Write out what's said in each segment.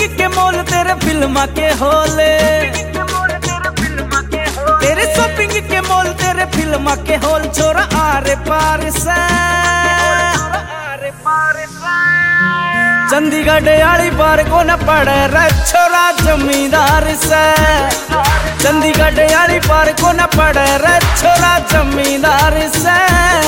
के मॉल तेरे फिल्मा के होले, तेरे शॉपिंग के मॉल तेरे फिल्मा के होल। छोरा आरे पार से चंडीगढ़ आली पार को न पड़े रे छोरा जमींदार से, चंडीगढ़ आली पार को न पड़े रे छोरा जमींदार से।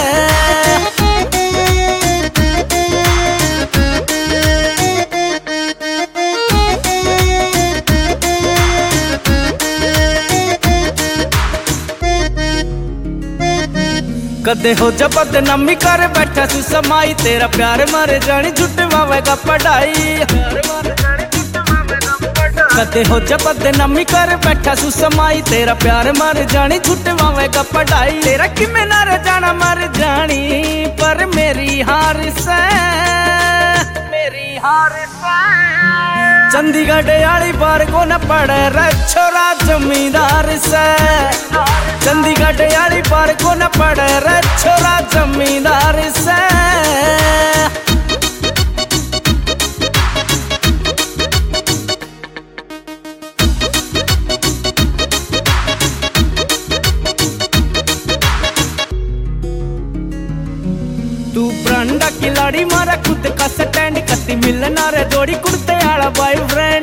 कदे हो जब बदनामी कर बैठा सु समाई, तेरा प्यार मर जानी झुटवावेगा पढ़ाई। कदे हो जब बदनामी कर बैठा सु समाई, तेरा प्यार मर जानी झुटवावेगा पढ़ाई। तेरा किमें ना रह जाना मर जानी, पर मेरी हार से, मेरी हार से। चंडीगढ़ आली पार को न पड़े रे छोरा जमींदार से, चंडीगढ़ आली पार को न पड़े रे छोरा जमींदार से। तू ब्रांडा खिलाड़ी मारा खुद का स्टैंड, कति मिलना रे जोड़ी कुर्ते आला बॉयफ्रेंड।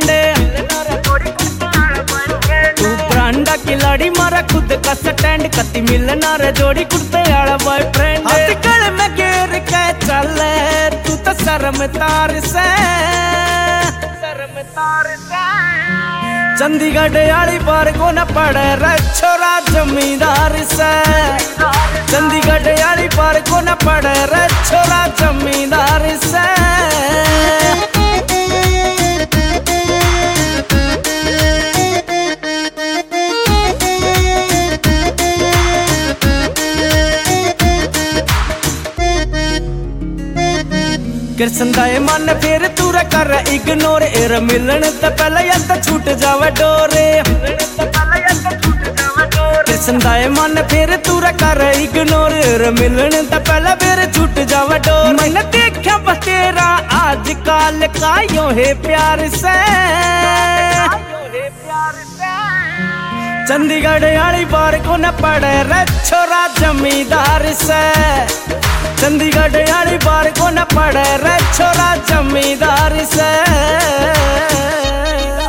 तू ब्रांडा खिलाड़ी मारा खुद का स्टैंड, कति मिलना रे जोड़ी कुर्ते आला बॉयफ्रेंड। आजकल में घेर के चले तू तो शर्म तार से, शर्म तार से। चंडीगढ़ आली पार को न पड़े रे छोरा जमींदार से, चंडीगढ़ आली पार को न पड़े रे छोरा जमींदार से। कृष्ण दाए मन फिर तूरा कर इग्नोर, एर मिलन तो पहले या तो छूट जावे डोरे। कृष्ण दाए मन फिर तूरा कर इग्नोर, एर मिलन तो पहले फिर छूट जावे डोरे। मैंने देखा बस तेरा आज काल का यो है प्यार से, चंडीगढ़ आली पार को न पड़े रे छोरा जमींदार से, चंडीगढ़ आली पार को न पड़े रे छोरा जमींदार से।